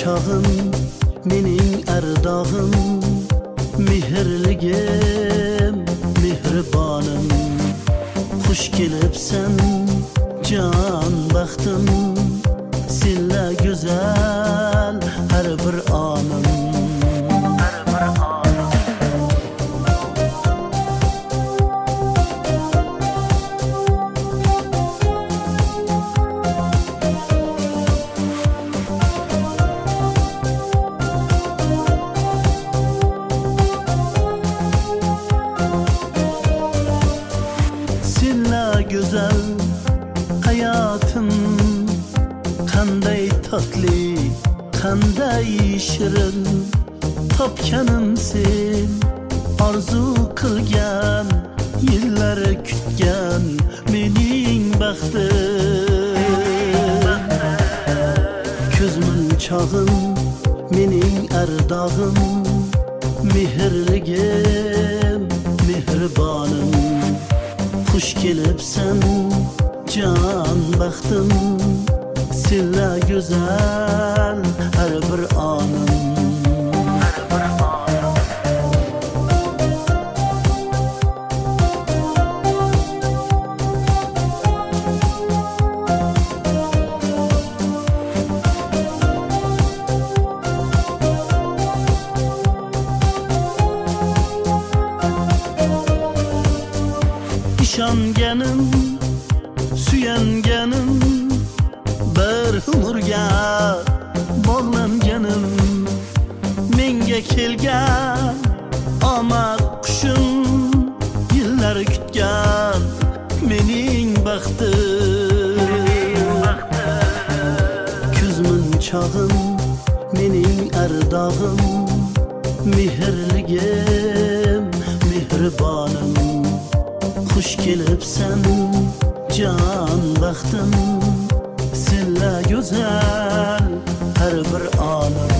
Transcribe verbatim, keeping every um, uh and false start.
çağım, mening ardog'im, mehrligim, mehribonim. Xush kelibsan, jon baxtim, senla go'zal har bir onim. Güzel hayatım, qanday tatlı, qanday shirin. Topganim sen, orzu qilgan, yillar kutgan mening baxtim. Ko'zmin chog'im, mening ardog'im, mehrligim, mehribonim. Xush kelibsan, jon baxtim, senla go'zal har bir onim. İşonganim, suyanganim, bir umrga bog'langanim. Menga kelgan omad qushim, yillar kutgan mening baxtim. Ko'zmin chog'im, mening ardog'im, mehrligim, mehribonim. Xush kelibsan, jon baxtim, senla go'zal har bir onim.